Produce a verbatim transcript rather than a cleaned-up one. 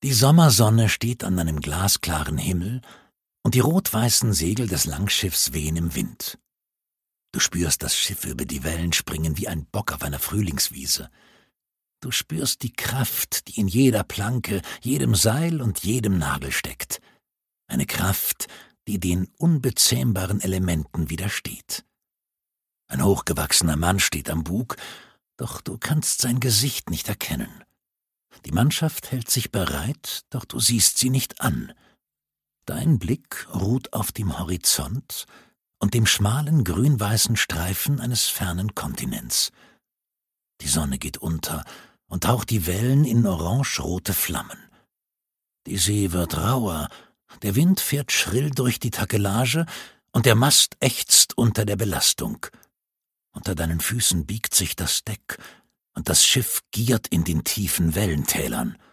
Die Sommersonne steht an einem glasklaren Himmel und die rot-weißen Segel des Langschiffs wehen im Wind. Du spürst das Schiff über die Wellen springen wie ein Bock auf einer Frühlingswiese. Du spürst die Kraft, die in jeder Planke, jedem Seil und jedem Nagel steckt. Eine Kraft, die den unbezähmbaren Elementen widersteht. Ein hochgewachsener Mann steht am Bug, doch du kannst sein Gesicht nicht erkennen. Die Mannschaft hält sich bereit, doch du siehst sie nicht an. Dein Blick ruht auf dem Horizont und dem schmalen grün-weißen Streifen eines fernen Kontinents. Die Sonne geht unter und taucht die Wellen in orange-rote Flammen. Die See wird rauer, der Wind fährt schrill durch die Takelage und der Mast ächzt unter der Belastung. Unter deinen Füßen biegt sich das Deck und das Schiff giert in den tiefen Wellentälern.